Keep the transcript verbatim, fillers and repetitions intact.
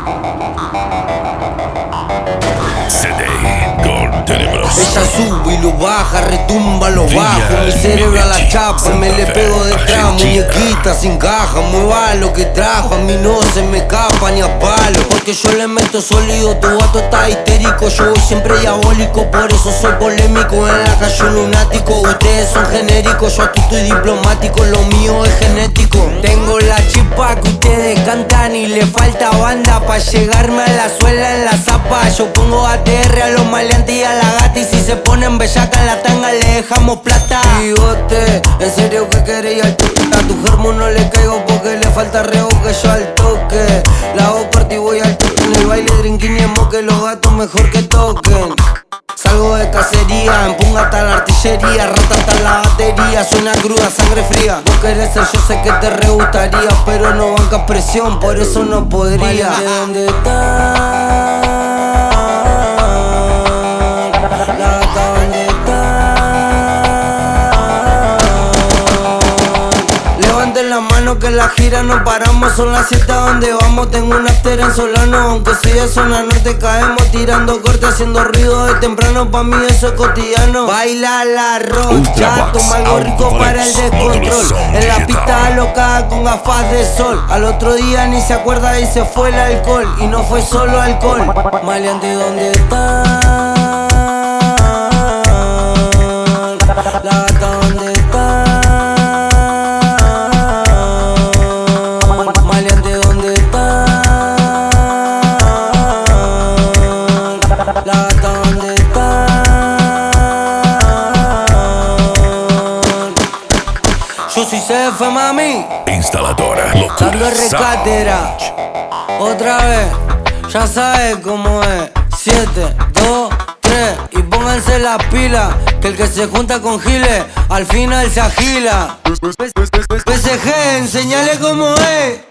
C D con Tenebroso. Ella sube y lo baja, retumba lo bajo. Mi cerebro a la chapa, me le pego detrás. Muñequita sin caja, mueva lo que trajo. A mí no se me escapa ni a palo, porque yo le meto sólido. Tu gato está histérico, yo voy siempre diabólico. Por eso soy polémico, en la calle un lunático. Ustedes son genéricos, yo aquí estoy diplomático. Lo mío es genético. Tengo la chispa que ustedes cantan y le falta banda pa' llegarme a la suela en la zapa. Yo pongo A T R a los maleantes y a la gata, y si se ponen bellaca en la tanga le dejamos plata. Bigote, en serio que queréis al toque. A tu germo no le caigo porque le falta reboque, yo al toque. La hago corta y voy al toque. En el baile drinking y que los gatos mejor que toquen. Salgo de cacería, empunga hasta la artillería, rata hasta la batería, suena cruda, sangre fría. Vos querés ser, yo sé que te re gustaría, pero no bancas presión, por eso no podría. ¿De dónde estás? La gata, ¿dónde estás? Levanten la mano que la gira no paramos, son las siete a donde vamos. Tengo un after en Solano, aunque soy de zona norte, caemos tirando corte, haciendo ruido de temprano. Pa' mí eso es cotidiano. Baila la rocha, toma algo rico para el descontrol. En la pista alocada con gafas de sol. Al otro día ni se acuerda y se fue el alcohol. Y no fue solo alcohol. Maleante, ¿dónde estás? La gata, ¿dónde estás? Maleante, ¿dónde estás? La gata, ¿dónde están? Yo soy C F, mami. Instaladora Locura Dando recátera. Otra vez, ya sabes cómo es. Siete, dos, tres. Y pónganse las pilas, que el que se junta con giles al final se agila. P S G, enseñale cómo es.